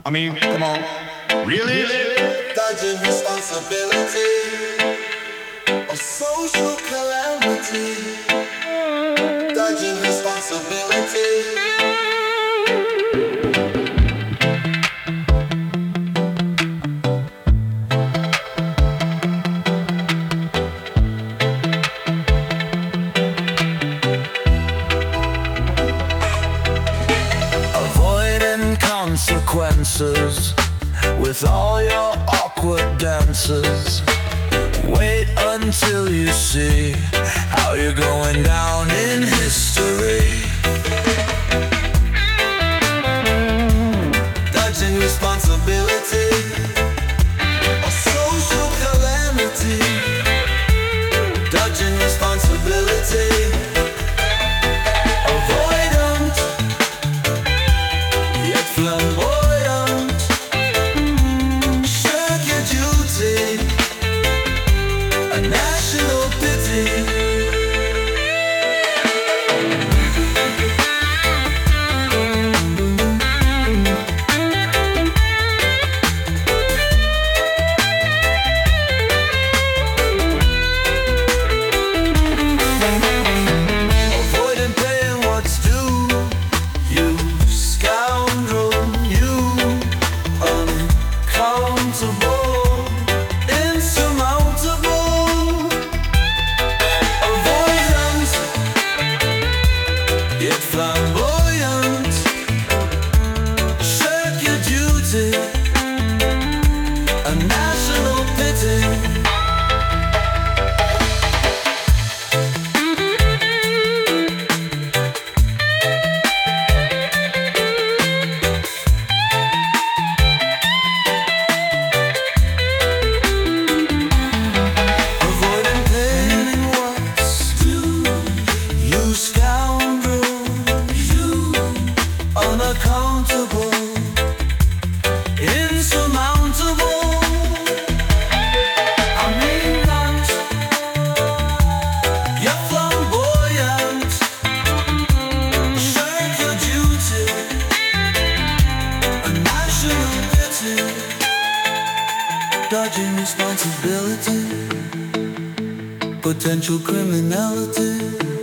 I mean, come on. Really? Dodging responsibility, a social calamity. Dodging responsibility. Avoiding consequences with all your awkward dances. Wait until you see how you're going down in history. Dodging responsibility, a social calamity. Dodging responsibility. Avoidant, yet flamboyant. Shirk your duty, a national pity. Avoiding paying what's due, you scoundrel, you uncountable, insurmountable. Avoidant, yet flamboyant. Shirk your duty, a national pity. Avoiding paying what's due, you scoundrel, you unaccountable, insurmountable. I mean that you're flamboyant. Shirk your duty, a national pity. Dodging responsibility, potential criminality.